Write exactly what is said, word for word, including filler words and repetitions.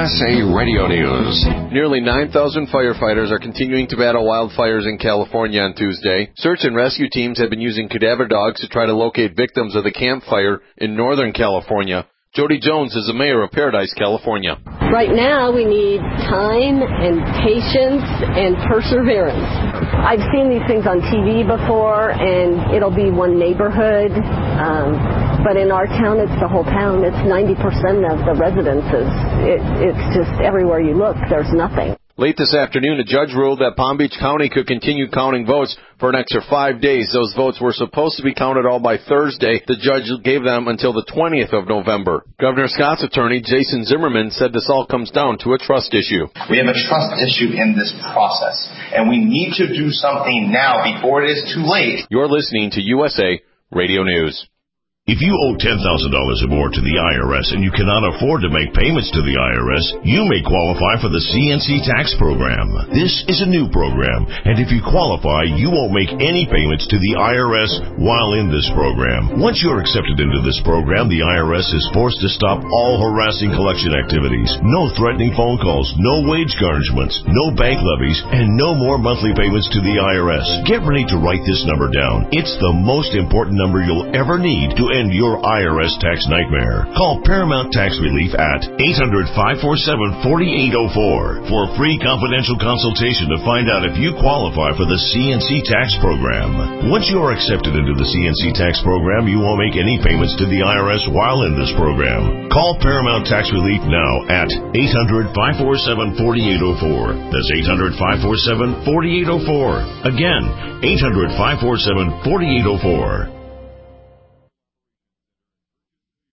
S A Radio News. Nearly nine thousand firefighters are continuing to battle wildfires in California on Tuesday. Search and rescue teams have been using cadaver dogs to try to locate victims of the Camp Fire in Northern California. Jody Jones is the mayor of Paradise, California. Right now, we need time and patience and perseverance. I've seen these things on T V before, and it'll be one neighborhood. Um, but in our town, it's the whole town. It's ninety percent of the residences. It, it's just everywhere you look, there's nothing. Late this afternoon, a judge ruled that Palm Beach County could continue counting votes for an extra five days. Those votes were supposed to be counted all by Thursday. The judge gave them until the twentieth of November. Governor Scott's attorney, Jason Zimmerman, said this all comes down to a trust issue. We have a trust issue in this process, and we need to do something now before it is too late. You're listening to U S A Radio News. If you owe ten thousand dollars or more to the I R S and you cannot afford to make payments to the I R S, you may qualify for the C N C tax program. This is a new program, and if you qualify, you won't make any payments to the I R S while in this program. Once you're accepted into this program, the I R S is forced to stop all harassing collection activities. No threatening phone calls, no wage garnishments, no bank levies, and no more monthly payments to the I R S. Get ready to write this number down. It's the most important number you'll ever need to end your I R S tax nightmare. Call Paramount Tax Relief at eight hundred, five four seven, four eight zero four for a free confidential consultation to find out if you qualify for the C N C tax program. Once you are accepted into the C N C tax program, you won't make any payments to the I R S while in this program. Call Paramount Tax Relief now at eight hundred, five four seven, four eight zero four. That's eight hundred, five four seven, four eight zero four. Again, eight hundred, five four seven, four eight zero four.